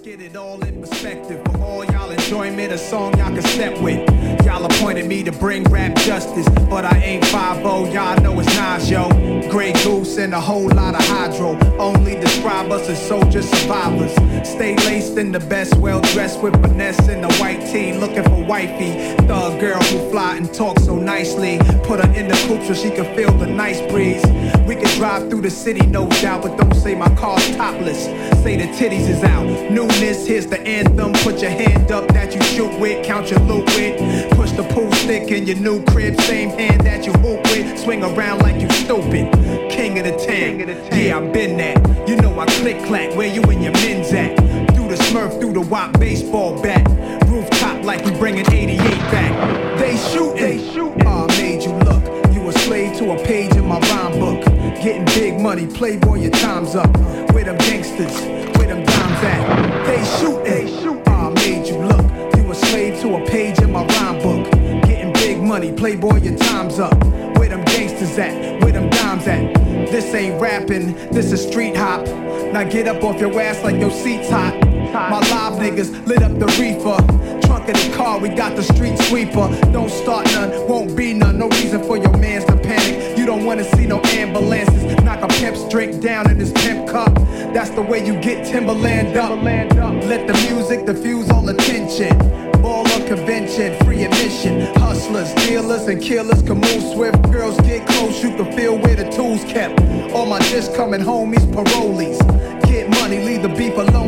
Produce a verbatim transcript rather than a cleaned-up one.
get it all in perspective. For all y'all enjoyment, a song y'all can step with. Y'all appointed me to bring rap justice, but I ain't five oh, y'all know it's Nas, yo. Grey Goose and a whole lot of hydro. Only describe us as soldier survivors. Stay laced in the best, well dressed with finesse in the white tee, looking for wifey. Thug girl who fly and talk so nicely. Put her in the coupe so she can feel the nice breeze. We can drive through the city, no doubt, but don't say my car's topless. Say the titties is out. Newness, here's the anthem. Put your hand up that you shoot with, count your loot with. Push the pool stick in your new crib, same hand that you hoop with. Swing around like you stupid. King of the town, yeah, I been that. You know I click clack, where you and your men's at? Through the Smurf, through the Wop baseball bat. Rooftop like we bringing eighty-eight back. They shootin', they shootin'. Oh, I made you look. You a slave to a page in my rhyme book. Getting big money, playboy, your time's up. Where them gangsters, where them dimes at? They shootin', they shootin'. Oh, I made you look. You a slave to a page in my rhyme book. Getting big money, playboy, your time's up. Where them gangsters at? Where them dimes at? This ain't rapping, this is street hop. Now get up off your ass like your seat's hot. My live niggas lit up the reefer. Trunk of the car, we got the street sweeper. Don't start none, won't be none. No reason for your mans to panic. You don't wanna see no ambulances. Knock a pimp's drink down in his pimp cup. That's the way you get Timberland up. Let the music diffuse all attention. Baller convention, free admission. Hustlers, dealers, and killers can move swift. Girls get close, you can feel where the tools kept. All my discs coming homies, parolees. Get money, leave the beef alone.